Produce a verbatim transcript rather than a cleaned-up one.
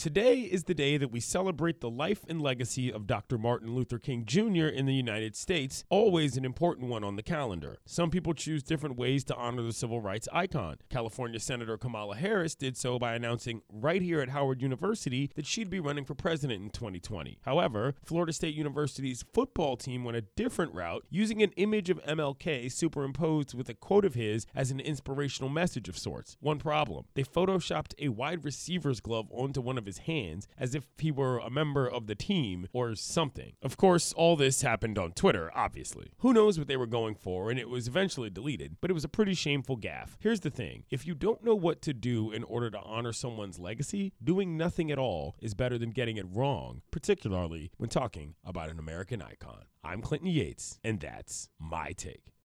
Today is the day that we celebrate the life and legacy of Doctor Martin Luther King Junior in the United States, always an important one on the calendar. Some people choose different ways to honor the civil rights icon. California Senator Kamala Harris did so by announcing right here at Howard University that she'd be running for president in twenty twenty. However, Florida State University's football team went a different route, using an image of M L K superimposed with a quote of his as an inspirational message of sorts. One problem: they photoshopped a wide receiver's glove onto one of his hands as if he were a member of the team or something. Of course, all this happened on Twitter, obviously. Who knows what they were going for, and it was eventually deleted, but it was a pretty shameful gaffe. Here's the thing: if you don't know what to do in order to honor someone's legacy, doing nothing at all is better than getting it wrong, particularly when talking about an American icon. I'm Clinton Yates, and that's my take.